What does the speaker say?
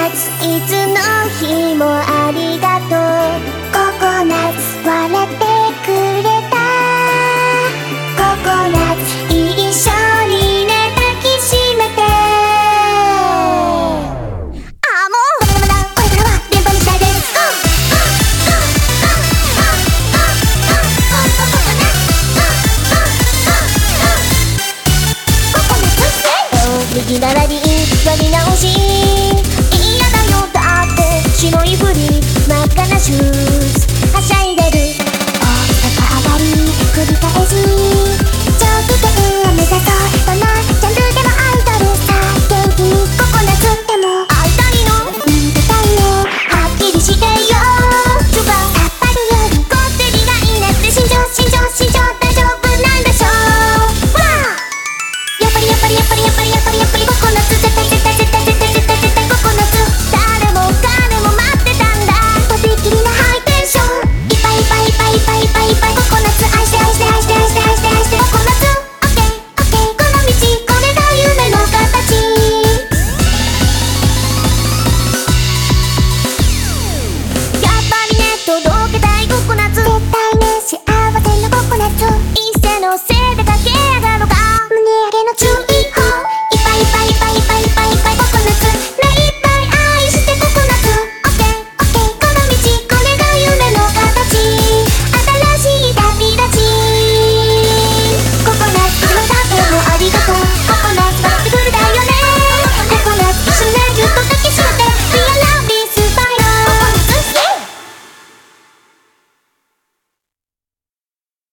ツいつの日もありがとう。ココナッツ笑ってくれた。ココナッツ一緒にね抱きしめて。ああもうまだまだこれからは連覇の時代です。右並びやり直し嫌だよだって白いふり真っ赤なシュー